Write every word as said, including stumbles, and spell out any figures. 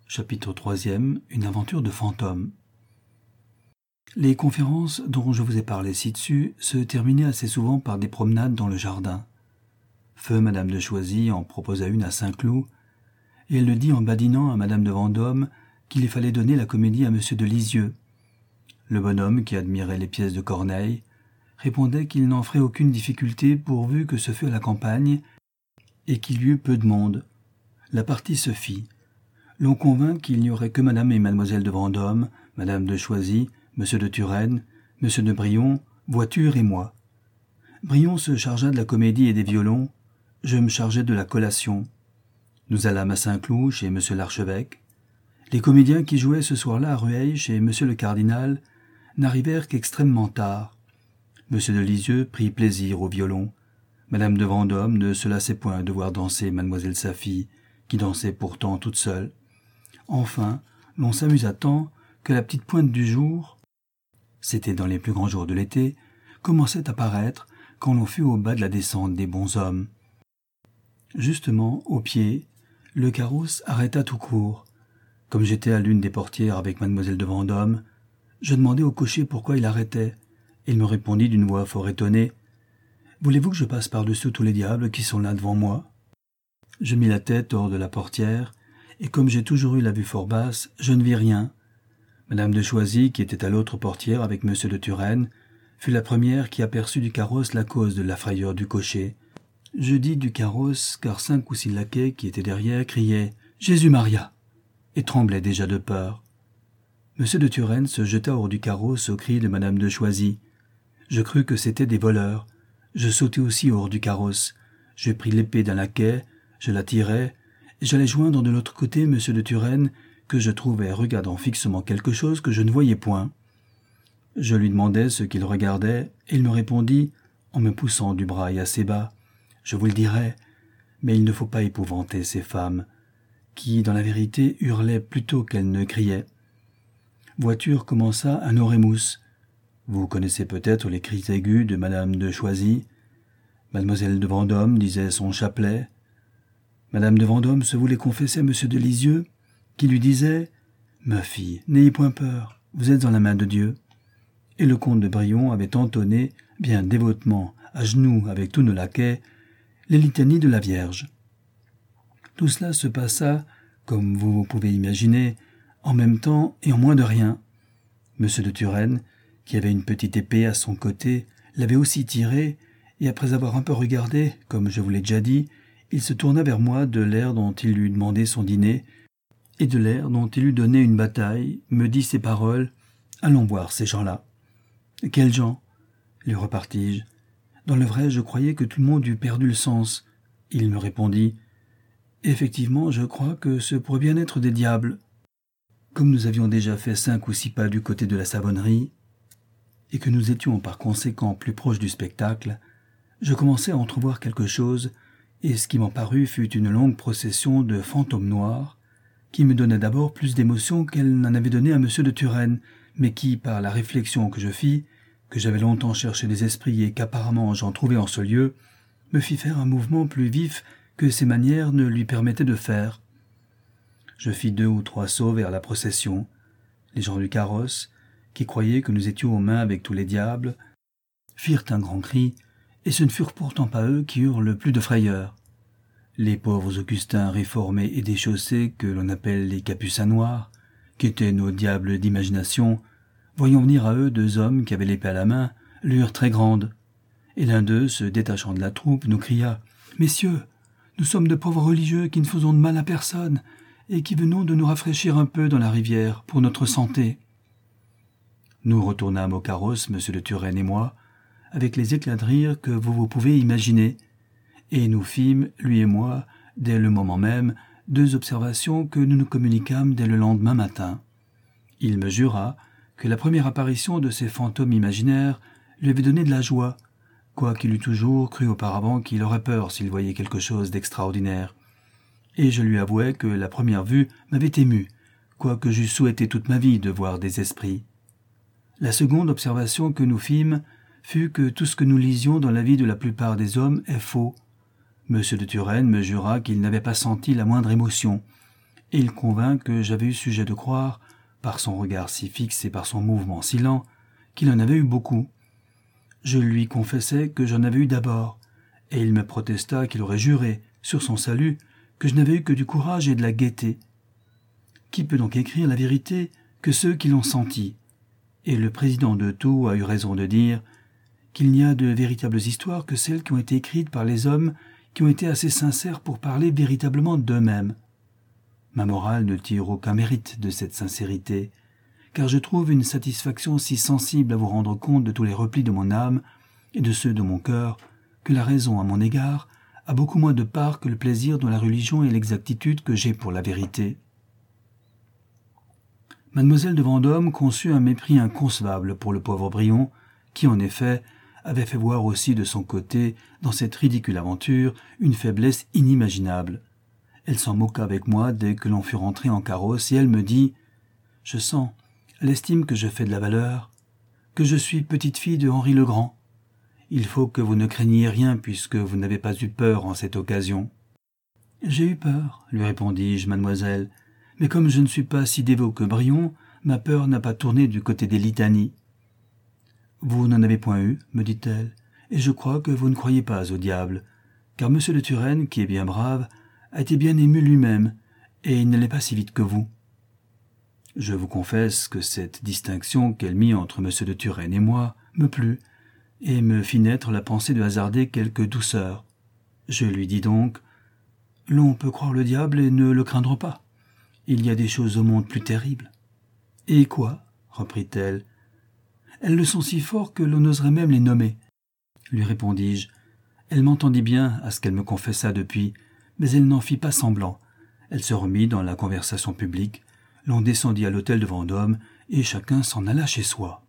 Chapitre troisième. Une aventure de fantôme. Les conférences dont je vous ai parlé ci-dessus se terminaient assez souvent par des promenades dans le jardin. Feu Madame de Choisy en proposa une à Saint-Cloud, et elle le dit en badinant à Madame de Vendôme qu'il fallait donner la comédie à Monsieur de Lisieux. Le bonhomme, qui admirait les pièces de Corneille, répondait qu'il n'en ferait aucune difficulté pourvu que ce fût à la campagne et qu'il y eût peu de monde. La partie se fit. L'on convint qu'il n'y aurait que Madame et Mademoiselle de Vendôme, Madame de Choisy, Monsieur de Turenne, Monsieur de Brion, Voiture et moi. Brion se chargea de la comédie et des violons, je me chargeai de la collation. Nous allâmes à Saint-Cloud, chez Monsieur l'archevêque. Les comédiens qui jouaient ce soir-là à Rueil, chez Monsieur le cardinal, n'arrivèrent qu'extrêmement tard. Monsieur de Lisieux prit plaisir au violon. Madame de Vendôme ne se lassait point de voir danser Mademoiselle sa fille, qui dansait pourtant toute seule. Enfin, l'on s'amusa tant que la petite pointe du jour, c'était dans les plus grands jours de l'été, commençait à paraître quand l'on fut au bas de la descente des bonshommes. Justement, au pied, le carrosse arrêta tout court. Comme j'étais à l'une des portières avec Mademoiselle de Vendôme, je demandai au cocher pourquoi il arrêtait. Il me répondit d'une voix fort étonnée. « Voulez-vous que je passe par-dessus tous les diables qui sont là devant moi ?» Je mis la tête hors de la portière, et comme j'ai toujours eu la vue fort basse, je ne vis rien. Madame de Choisy, qui était à l'autre portière avec Monsieur de Turenne, fut la première qui aperçut du carrosse la cause de la frayeur du cocher. Je dis du carrosse, car cinq ou six laquais qui étaient derrière criaient « Jésus-Maria !» et tremblaient déjà de peur. Monsieur de Turenne se jeta hors du carrosse au cri de Madame de Choisy. Je crus que c'étaient des voleurs. Je sautai aussi hors du carrosse. Je pris l'épée d'un laquais, je la tirai, et j'allais joindre de l'autre côté Monsieur de Turenne, que je trouvais regardant fixement quelque chose que je ne voyais point. Je lui demandai ce qu'il regardait, et il me répondit, en me poussant du bras et assez bas, « Je vous le dirai, mais il ne faut pas épouvanter ces femmes, qui, dans la vérité, hurlaient plutôt qu'elles ne criaient. » Voiture commença un orémus. Vous connaissez peut-être les cris aigus de Madame de Choisy. Mademoiselle de Vendôme disait son chapelet. Madame de Vendôme se voulait confesser à Monsieur de Lisieux, qui lui disait « Ma fille, n'ayez point peur, vous êtes dans la main de Dieu. » Et le comte de Brion avait entonné, bien dévotement, à genoux avec tous nos laquais, les litanies de la Vierge. Tout cela se passa, comme vous pouvez imaginer, en même temps et en moins de rien. Monsieur de Turenne, qui avait une petite épée à son côté, l'avait aussi tirée, et après avoir un peu regardé, comme je vous l'ai déjà dit, il se tourna vers moi de l'air dont il eût demandé son dîner, et de l'air dont il eût donné une bataille, me dit ces paroles « Allons voir ces gens-là. »« Quels gens ?» lui repartis-je. Dans le vrai, je croyais que tout le monde eût perdu le sens. Il me répondit « Effectivement, je crois que ce pourrait bien être des diables. » Comme nous avions déjà fait cinq ou six pas du côté de la Savonnerie, et que nous étions par conséquent plus proches du spectacle, je commençai à entrevoir quelque chose, et ce qui m'en parut fut une longue procession de fantômes noirs, qui me donna d'abord plus d'émotion qu'elle n'en avait donné à Monsieur de Turenne, mais qui, par la réflexion que je fis, que j'avais longtemps cherché des esprits et qu'apparemment j'en trouvais en ce lieu, me fit faire un mouvement plus vif que ses manières ne lui permettaient de faire. Je fis deux ou trois sauts vers la procession. Les gens du carrosse, qui croyaient que nous étions aux mains avec tous les diables, firent un grand cri, et ce ne furent pourtant pas eux qui eurent le plus de frayeur. Les pauvres Augustins réformés et déchaussés que l'on appelle les capucins noirs, qui étaient nos diables d'imagination, voyant venir à eux deux hommes qui avaient l'épée à la main, l'eurent très grande. Et l'un d'eux, se détachant de la troupe, nous cria « Messieurs, nous sommes de pauvres religieux qui ne faisons de mal à personne, et qui venons de nous rafraîchir un peu dans la rivière pour notre santé. » Nous retournâmes au carrosse, Monsieur de Turenne et moi, avec les éclats de rire que vous vous pouvez imaginer, et nous fîmes, lui et moi, dès le moment même, deux observations que nous nous communiquâmes dès le lendemain matin. Il me jura que la première apparition de ces fantômes imaginaires lui avait donné de la joie, quoiqu'il eût toujours cru auparavant qu'il aurait peur s'il voyait quelque chose d'extraordinaire. Et je lui avouai que la première vue m'avait ému, quoique j'eusse souhaité toute ma vie de voir des esprits. La seconde observation que nous fîmes fut que tout ce que nous lisions dans la vie de la plupart des hommes est faux. Monsieur de Turenne me jura qu'il n'avait pas senti la moindre émotion, et il convint que j'avais eu sujet de croire, par son regard si fixe et par son mouvement si lent, qu'il en avait eu beaucoup. Je lui confessai que j'en avais eu d'abord, et il me protesta qu'il aurait juré, sur son salut, que je n'avais eu que du courage et de la gaieté. Qui peut donc écrire la vérité que ceux qui l'ont sentie? Et le président de Tours a eu raison de dire qu'il n'y a de véritables histoires que celles qui ont été écrites par les hommes qui ont été assez sincères pour parler véritablement d'eux-mêmes. Ma morale ne tire aucun mérite de cette sincérité, car je trouve une satisfaction si sensible à vous rendre compte de tous les replis de mon âme et de ceux de mon cœur, que la raison à mon égard a beaucoup moins de part que le plaisir dans la religion et l'exactitude que j'ai pour la vérité. Mademoiselle de Vendôme conçut un mépris inconcevable pour le pauvre Brion, qui, en effet, avait fait voir aussi de son côté, dans cette ridicule aventure, une faiblesse inimaginable. Elle s'en moqua avec moi dès que l'on fut rentré en carrosse, et elle me dit « Je sens, à l'estime que je fais de la valeur, que je suis petite fille de Henri le Grand. Il faut que vous ne craigniez rien puisque vous n'avez pas eu peur en cette occasion. »« J'ai eu peur, lui répondis-je, mademoiselle, mais comme je ne suis pas si dévot que Brion, ma peur n'a pas tourné du côté des litanies. »« Vous n'en avez point eu, me dit-elle, et je crois que vous ne croyez pas au diable, car M. de Turenne, qui est bien brave, a été bien ému lui-même, et il n'allait pas si vite que vous. » Je vous confesse que cette distinction qu'elle mit entre M. de Turenne et moi me plut, et me fit naître la pensée de hasarder quelque douceur. Je lui dis donc « L'on peut croire le diable et ne le craindre pas. Il y a des choses au monde plus terribles. »« Et quoi ?» reprit-elle. « Elles le sont si fort que l'on oserait même les nommer. » lui répondis-je. Elle m'entendit bien à ce qu'elle me confessa depuis, mais elle n'en fit pas semblant. Elle se remit dans la conversation publique, l'on descendit à l'hôtel de Vendôme, et chacun s'en alla chez soi.